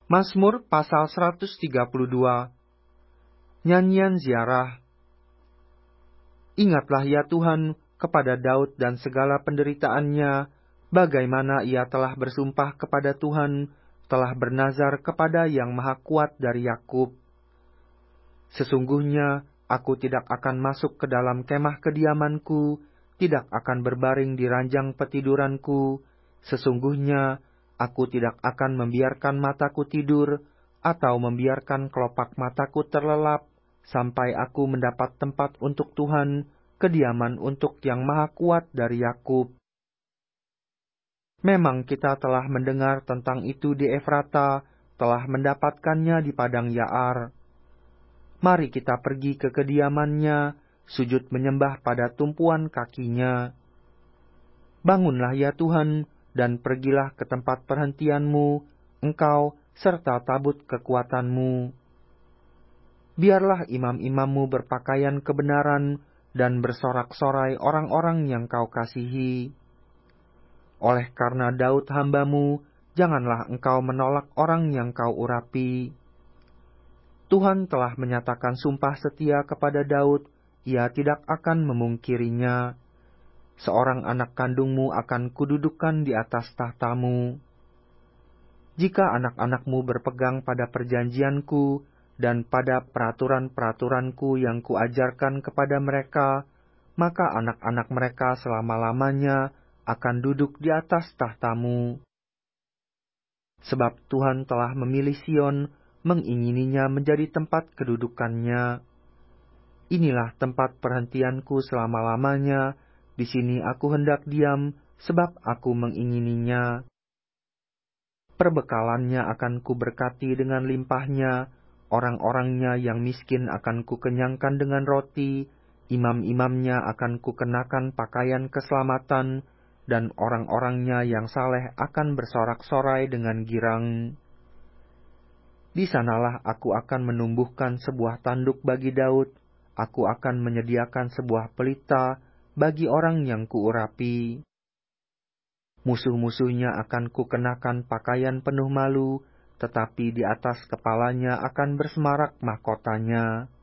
Mazmur pasal 132. Nyanyian ziarah. Ingatlah ya Tuhan kepada Daud dan segala penderitaannya, bagaimana ia telah bersumpah kepada Tuhan, telah bernazar kepada Yang Maha Kuat dari Yakub. Sesungguhnya aku tidak akan masuk ke dalam kemah kediamanku, tidak akan berbaring di ranjang petiduranku. Sesungguhnya aku tidak akan membiarkan mataku tidur, atau membiarkan kelopak mataku terlelap, sampai aku mendapat tempat untuk Tuhan, kediaman untuk Yang Maha Kuat dari Yakub. Memang kita telah mendengar tentang itu di Efrata, telah mendapatkannya di padang Yaar. Mari kita pergi ke kediamannya, sujud menyembah pada tumpuan kakinya. Bangunlah ya Tuhan, dan pergilah ke tempat perhentianmu, engkau serta tabut kekuatanmu. Biarlah imam-imammu berpakaian kebenaran, dan bersorak-sorai orang-orang yang kau kasihi. Oleh karena Daud hambamu, janganlah engkau menolak orang yang kau urapi. Tuhan telah menyatakan sumpah setia kepada Daud, ia tidak akan memungkirinya. Seorang anak kandungmu akan kududukan di atas tahtamu. Jika anak-anakmu berpegang pada perjanjianku dan pada peraturan-peraturanku yang kuajarkan kepada mereka, maka anak-anak mereka selama-lamanya akan duduk di atas tahtamu. Sebab Tuhan telah memilih Sion, mengingininya menjadi tempat kedudukannya. Inilah tempat perhentianku selama-lamanya, di sini aku hendak diam, sebab aku mengingininya. Perbekalannya akan kuberkati dengan limpahnya, orang-orangnya yang miskin akan kukenyangkan dengan roti, imam-imamnya akan kukenakan pakaian keselamatan, dan orang-orangnya yang saleh akan bersorak-sorai dengan girang. Di sanalah aku akan menumbuhkan sebuah tanduk bagi Daud, aku akan menyediakan sebuah pelita bagi orang yang kuurapi. Musuh-musuhnya akan kukenakan pakaian penuh malu, tetapi di atas kepalanya akan bersemarak mahkotanya.